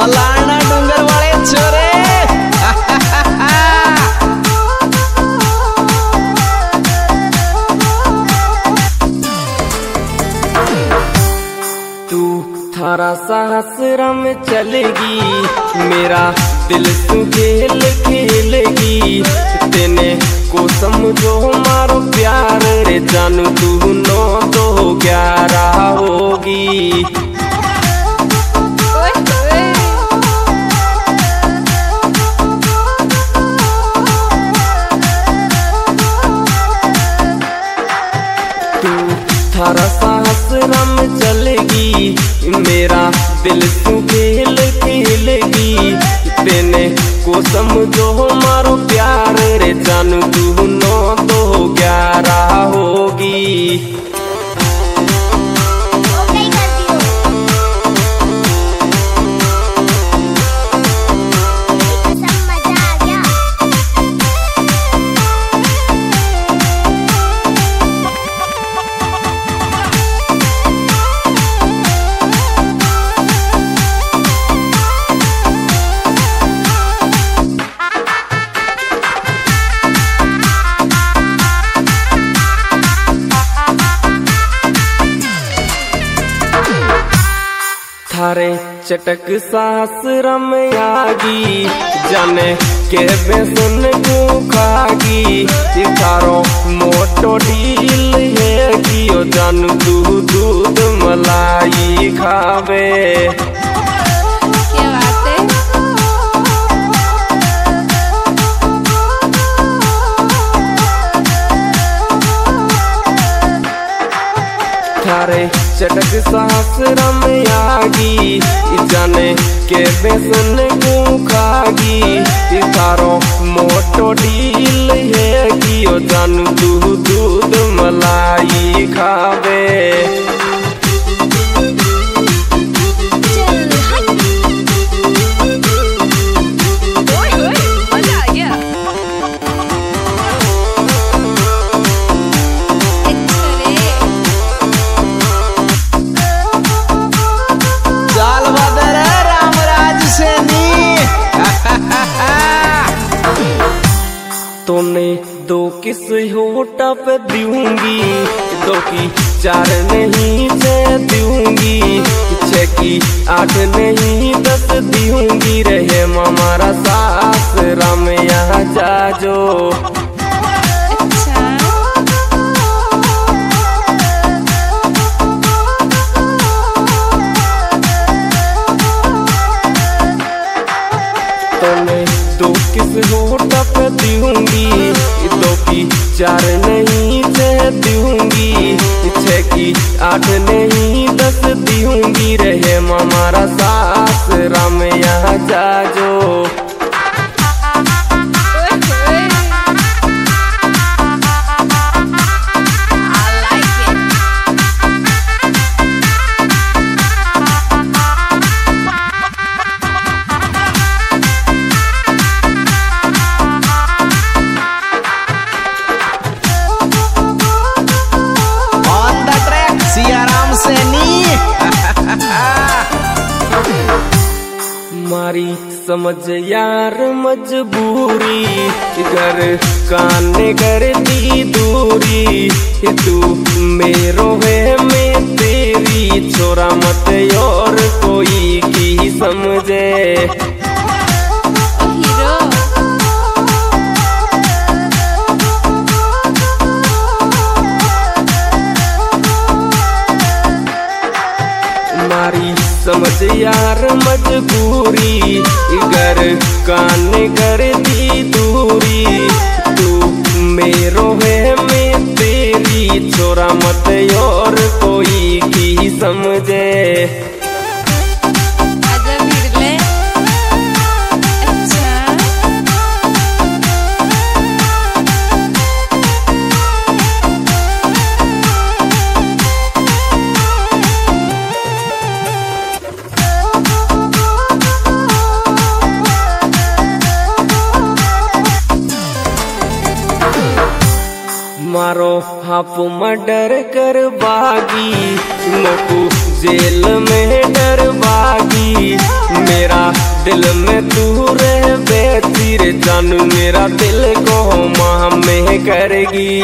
मलाना डूंगर वाले छोरे। तू थारा सासरा में चलेगी, मेरा दिल तू खेल खेलेगी। तेने को समझो मारो प्यार रे जानू, तू 9-2-11 होगी। तू थारा सासरा में चलेगी, मेरा दिल तू खेल खेलेगी। तेने को समझो मारो प्यार रे जानू, तू 9-2-11 होगी। थारे चटक सासरा में आगी, जाने के बेसन को खागी। थारो मोटो डील है कि ओ जानू, तू दूध मलाई खावे। क्या बात है? थारे चटक सासरा में आगी, जाने के बेसन को खागी। थारो मोटो डील है कि ओ जानू, तू दूध मलाई खावे। तोने 2 किस होटा पे दूंगी, 2 की 4 नहीं 6 दूंगी। 6 की 8 नहीं 10 दूंगी। रहे हमारा सासरा में यहाँ जाजो। तोने 2 किस होटा पे दूंगी, 2 की 4 नहीं 6 दूंगी। 6 की 8 नहीं 10 दूंगी। रहे हमारा सासरा में यहाँ जाजो। मारी समझ यार मजबूरी, घर काने कर दी दूरी। तू मेरो है मैं तेरी, छोरा मत और कोई की समझे। मारी समझ यार मजबूरी, घर काने कर दी दूरी। तू मेरो है मैं तेरी, छोरा मत और कोई की समझे। मारो हाफ मर्डर कर बागी, मोकू जेल में डर बागी। मेरा जानू मेरा दिल को माह में करेगी।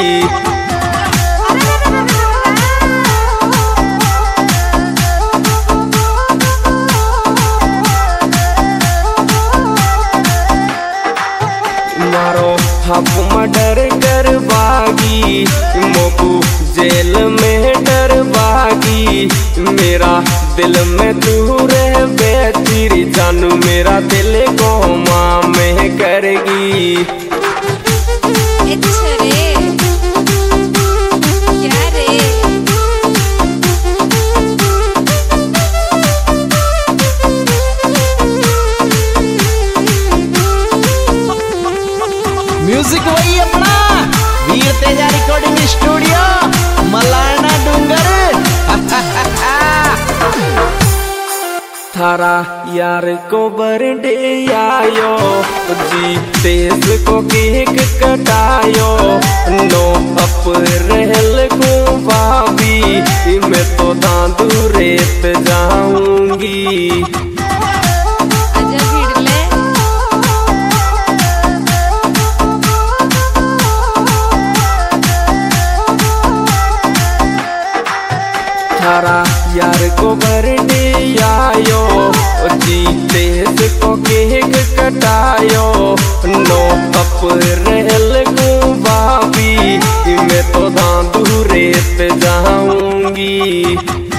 मारो हप मर्डर कर बागी, मोकू जेल में डर बागी। मेरा दिल में तू रह बेतीरी, जानू मेरा दिल को माँ में करेगी। म्यूजिक वही अपना वीर तेजा रिकॉर्डिंग स्टूडियो मलारना डूंगर। थारा यार को बर्थडे आयो जी, तेज को केक कटायो। नो अप्रैल को भाभी मैं तो दादू रेत जाऊंगी। थारा यार को बर्थडे आयो जी, तेज को केक कटायो। नो अप्रैल को भाभी मैं तो दादू रेत जाऊंगी।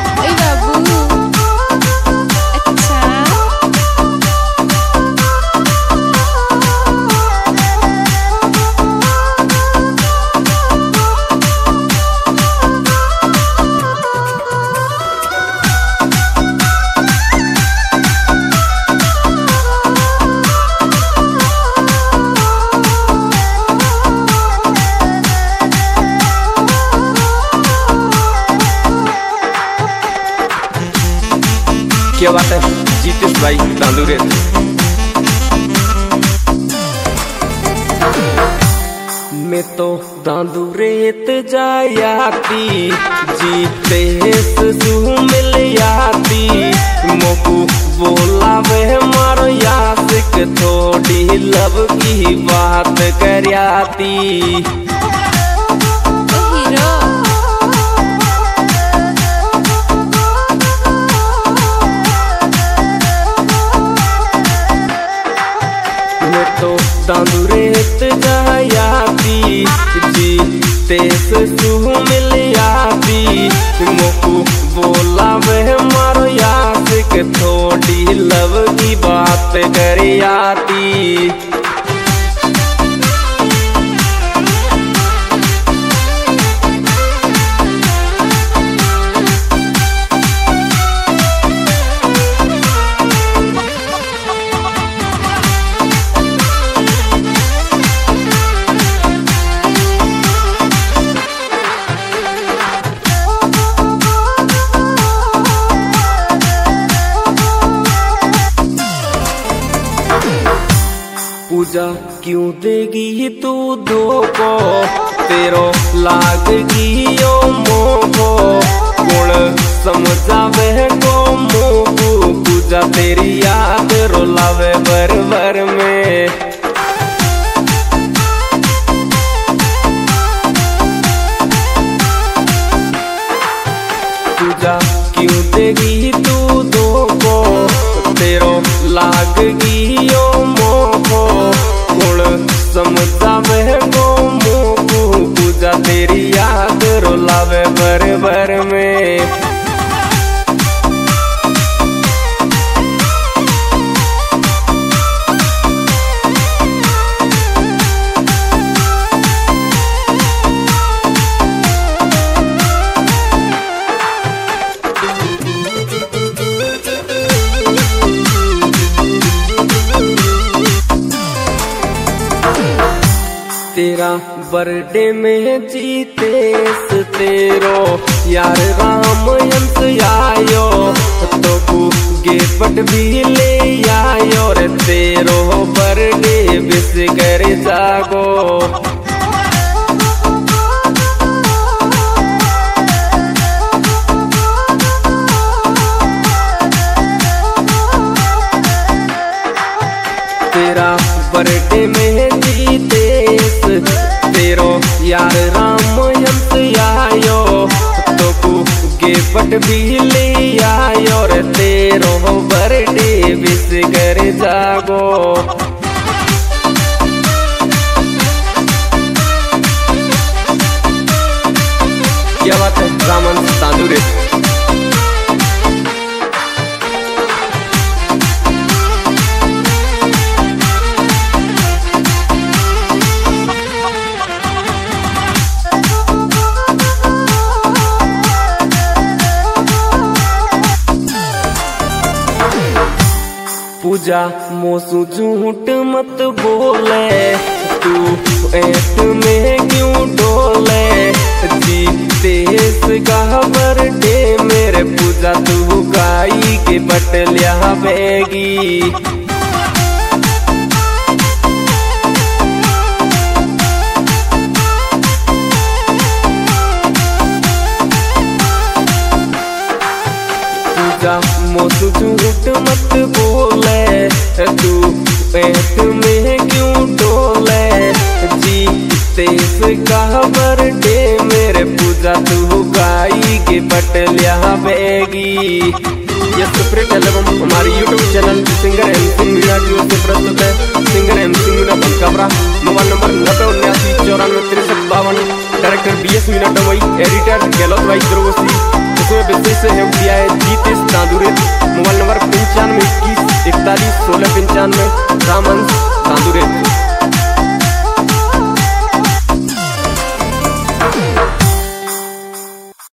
क्या बात है जीतेश भाई दांदूरे। मैं तो दांदूरेत जायाती, जीतेश सू मिल याती। मोकू बोला वह मारो यासिक, थोड़ी लब की बात करयाती। तो दांदूरेत जायाती जी, तेज सू मिल याती। मोकू बोला वह मारो यासिक, थोड़ी लब की बात करयाती। पूजा क्यों देगी तू धोखो, तेरो लागगी ओ मोको। गुण समझावे को मोकू, पूजा तेरी याद रोलावे बर बर में। पूजा क्यों देगी तू धोखो, तेरो लागगी ओ मोको। गुण समझावे को मोकू, पूजा तेरी याद रोलावे बर बर में। तेरा बर्थडे में जीतेश तेरो यार राम यंस आयो, तो तू गिफ्ट भी ले आयो रे। तेरो बर्थडे विश कर जागो। तेरा बर्थडे में गिफ्ट भी ले आए और तेरो बर्थडे विश कर जागो। क्या बात है रामन तांदुरे। पूजा मोसू झूठ मत बोले, तू ऐट में क्यों डोले। जीतेस का बर्थडे मेरे पूजा तू गाई के बटलिया बेगी। मोसू झूठ मत बोले, तू पेट में क्यों डोले। जीतेस का बर्थडे मेरे पूजा तू गाई के बटलिया बेगी। ये सेपरेट एल्बम हमारे YouTube channel singer MC Meena की ओर से प्रस्तुत है। Singer MC Meena Bankabra. Mobile number 9079945352। Director BS Meena Damai. Editor गैलोस भाई द्रोसी। इसमें विशेष सहयोग दिया है जीतेश तांदुरे। Mobile number 9521 41 16 95 Raman तांदुरे।